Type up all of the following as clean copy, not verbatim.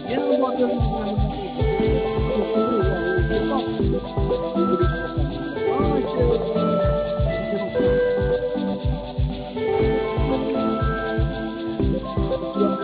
Ya buat yang mana itu. Itu ya itu kok. Jadi oh itu. Yang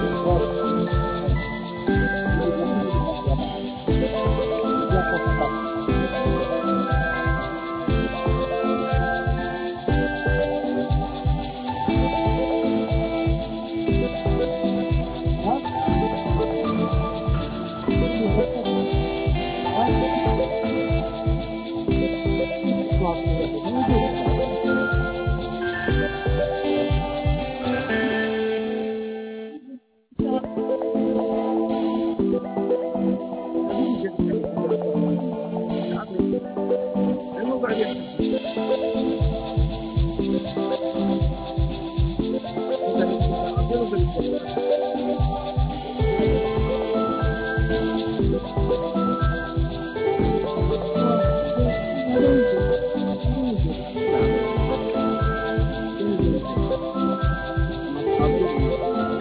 Voilà. Voilà. Il est venu, il est parti là-bas. C'est bien confortable. Hein? Oui, il reste pas bien. Hein? Non, c'est bien. C'est bien, c'est bien. Habib, j'ai dit, allez, on va faire un peu. Après, on va aller faire ça. Vous allez faire ça. Après, on va aller faire ça. Non, allez, là. Après,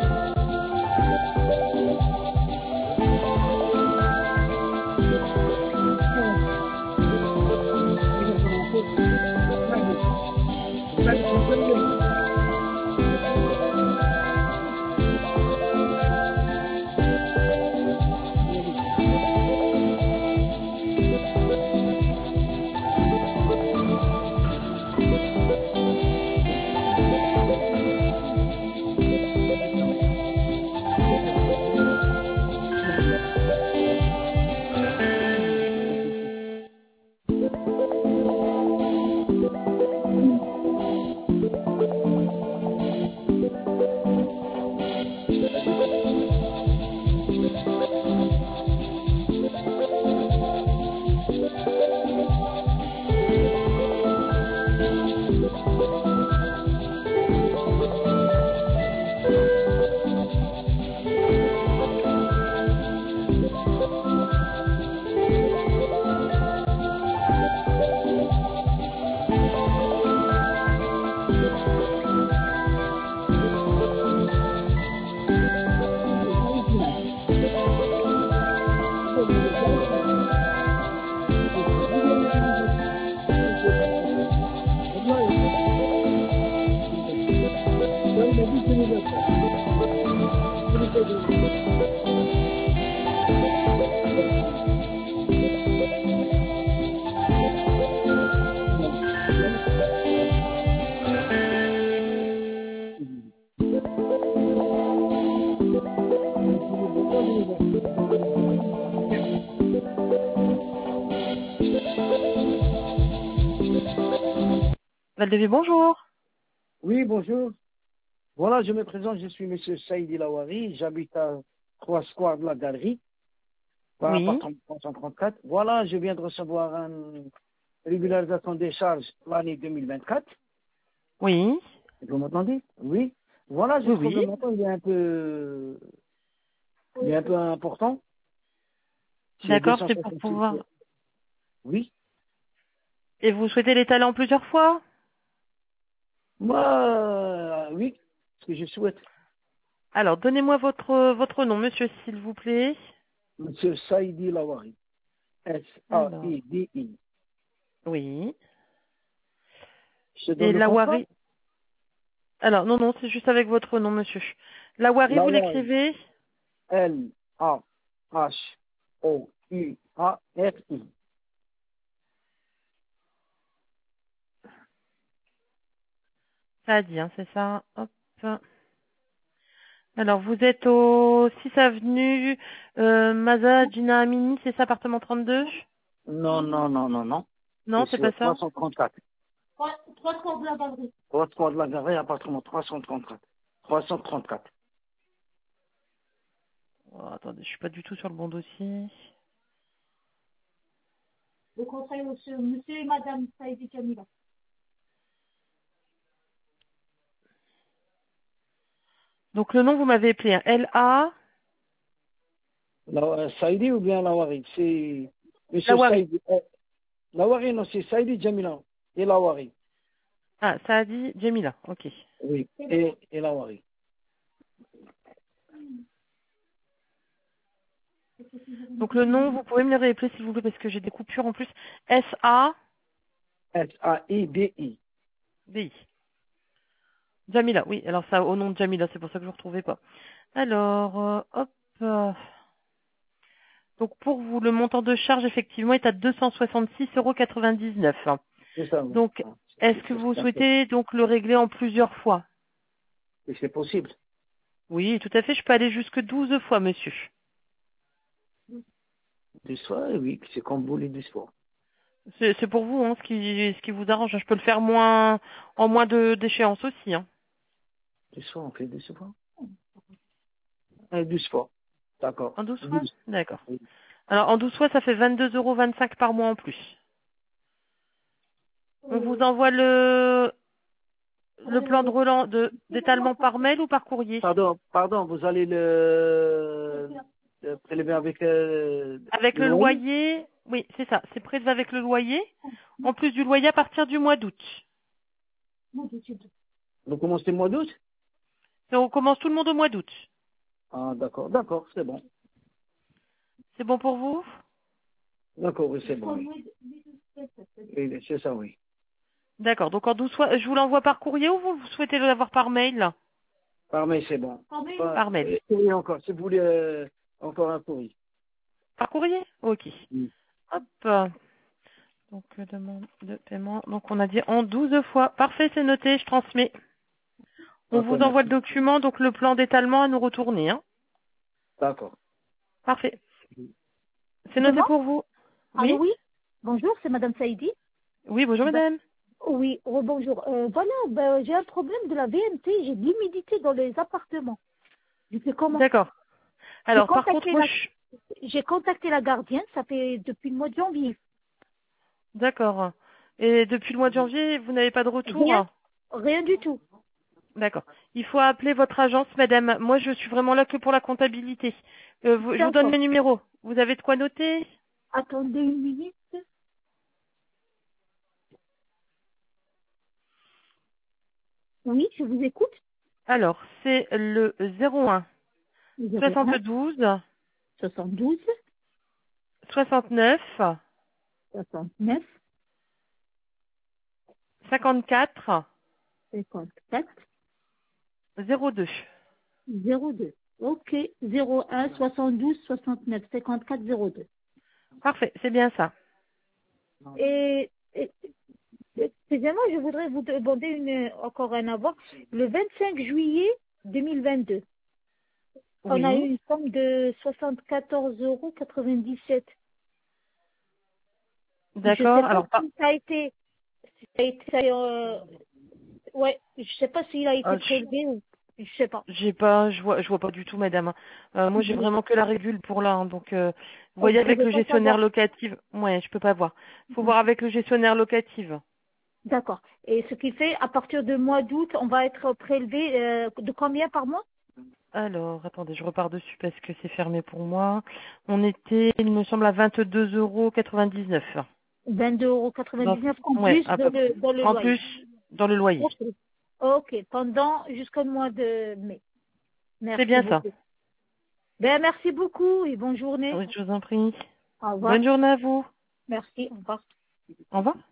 non, il va commencer. Allez, vous allez comprendre. Allez, c'est ça. C'est ça. Allez, Valdevie, bonjour. Oui, bonjour. Voilà, je me présente, je suis Monsieur Saïdi Lawari, j'habite à 3 Square de la Galerie, par Oui, appartement 334. Voilà, je viens de recevoir une régularisation des charges l'année 2024. oui, Vous m'entendez? Oui. Voilà, je oui, trouve le oui. montant, il est un peu important. C'est D'accord, c'est pour 266. pouvoir. Oui. Et vous souhaitez l'étaler en plusieurs fois? Moi, oui, ce que je souhaite. Alors, donnez-moi votre nom, monsieur, s'il vous plaît. Monsieur Saïdi Lawari. Alors, S-A-I-D-I. oui. Je te donne Et le contrat? Lawari. Alors, non, non, c'est juste avec votre nom, monsieur. Lawari, vous Lawari. l'écrivez? L-A-H-O-U-A-R-I. Ça a dit, hein, c'est ça. Hop. Alors, vous êtes au 6 avenue Maza Gina Amini, c'est ça, appartement 32? Non, non, non, non, non. Je Non, c'est suis au pas ça? 334. 3 de la galerie. 3 de la galerie, appartement 334. 334. Oh, attendez, je suis pas du tout sur le bon dossier. Le conseil monsieur et madame Saïdi Kamila. Donc, le nom, vous m'avez appelé, hein, L-A. Saïdi ou bien Lawari? C'est Monsieur Lawari. Saïdi. Lawari, non, c'est Saïdi Jamila. Et Lawari. Ah, ça a dit Jamila, ok. Oui. Et Lawari. Donc le nom, vous pouvez me le réappeler s'il vous plaît parce que j'ai des coupures en plus. S-A-D-I. S-A-I-D-I. Jamila, oui. Alors ça, au nom de Jamila, c'est pour ça que je ne retrouvais pas. Alors, hop. Donc pour vous, le montant de charge effectivement est à 266,99 €. C'est ça, oui. Donc, est-ce que vous souhaitez donc le régler en plusieurs fois? Et c'est possible. Oui, tout à fait. Je peux aller jusque 12 fois, monsieur. 10 fois, oui, c'est comme vous les 10 fois. C'est pour vous, hein, ce qui vous arrange. Je peux le faire en moins d'échéance aussi, hein. 10 fois, on fait 10 fois. 12 fois. D'accord. En 12 fois? 12. D'accord. Oui. Alors, en 12 fois, ça fait 22,25 € par mois en plus. On vous envoie le plan d'étalement par mail ou par courrier? Pardon, vous allez le prélever avec Avec le le loyer. loyer, oui, c'est ça. C'est prélevé avec le loyer. En plus du loyer à partir du mois d'août. Vous commencez le mois d'août? Et on commence tout le monde au mois d'août. Ah, d'accord, c'est bon. C'est bon pour vous? D'accord, oui, c'est bon. Oui. Oui, c'est ça, oui. D'accord. Donc en 12 fois, je vous l'envoie par courrier ou vous souhaitez l'avoir par mail? Par mail, c'est bon. Par mail. Oui, encore, si vous voulez encore un courrier. Par courrier? Ok. Oui. Hop. Donc demande de paiement. Donc on a dit en 12 fois. Parfait, c'est noté, je transmets. On vous D'accord, envoie le merci. document, donc le plan d'étalement à nous retourner, hein. D'accord. Parfait. C'est noté Comment? pour vous. Allô, Oui? oui. Bonjour, c'est Madame Saïdi. Oui, bonjour Ben, madame. oui, bonjour. Voilà, ben, j'ai un problème de la VMT. J'ai de l'humidité dans les appartements. Je fais comment? D'accord. J'ai Alors par contre, contacté la, j'ai contacté la gardienne. Ça fait depuis le mois de janvier. d'accord. Et depuis le mois de janvier, vous n'avez pas de retour, Rien, hein? rien du tout. D'accord. Il faut appeler votre agence, madame. Moi, je suis vraiment là que pour la comptabilité. Je vous donne D'accord. le numéro. Vous avez de quoi noter? Attendez une minute. Oui, je vous écoute. Alors, c'est le 01 01 72 72 69 69 54 54 02. 02. Ok, 01 72 69 54 02. Parfait, c'est bien ça. Et excusez-moi, je voudrais vous demander encore un avant. Le 25 juillet 2022, on a eu Oui. une somme de 74,97 €. Je sais D'accord. pas Alors, si ça a été, ouais, je sais pas s'il a été prélevé ou, je sais pas. je vois pas du tout, madame. Moi, j'ai vraiment que la régule pour là, hein. Donc, vous Vous voyez avec pouvez le pas gestionnaire savoir. locatif. Ouais, je peux pas voir. Faut voir avec le gestionnaire locatif. D'accord. Et ce qui fait, à partir du mois d'août, on va être prélevé de combien par mois? Alors, attendez, je repars dessus parce que c'est fermé pour moi. On était, il me semble, à 22,99 €. 22,99 € en Ouais, plus à peu près. dans le En loyer. plus, dans le loyer. Ok. Ok. Pendant jusqu'au mois de mai. C'est Merci bien ça. beaucoup. Ben, merci beaucoup et bonne journée. Oui, je vous en prie. Au revoir. Bonne journée à vous. Merci. Au revoir. Au revoir.